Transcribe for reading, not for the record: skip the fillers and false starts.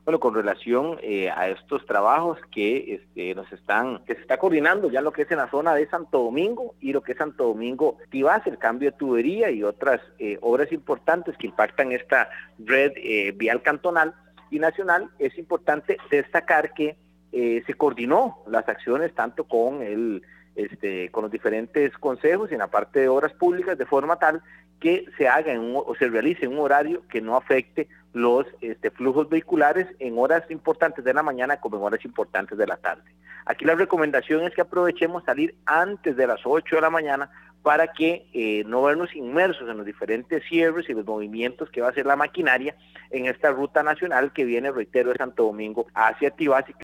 Bueno, con relación a estos trabajos que se está coordinando ya lo que es en la zona de Santo Domingo y lo que es Santo Domingo Tibás, el cambio de tubería y otras obras importantes que impactan esta red vial cantonal y nacional, es importante destacar que se coordinó las acciones tanto con con los diferentes consejos y en la parte de obras públicas de forma tal que se haga o se realice en un horario que no afecte los flujos vehiculares en horas importantes de la mañana como en horas importantes de la tarde. Aquí la recomendación es que aprovechemos salir antes de las 8 de la mañana para que no vernos inmersos en los diferentes cierres y los movimientos que va a hacer la maquinaria en esta ruta nacional que viene, reitero, de Santo Domingo hacia Tibás.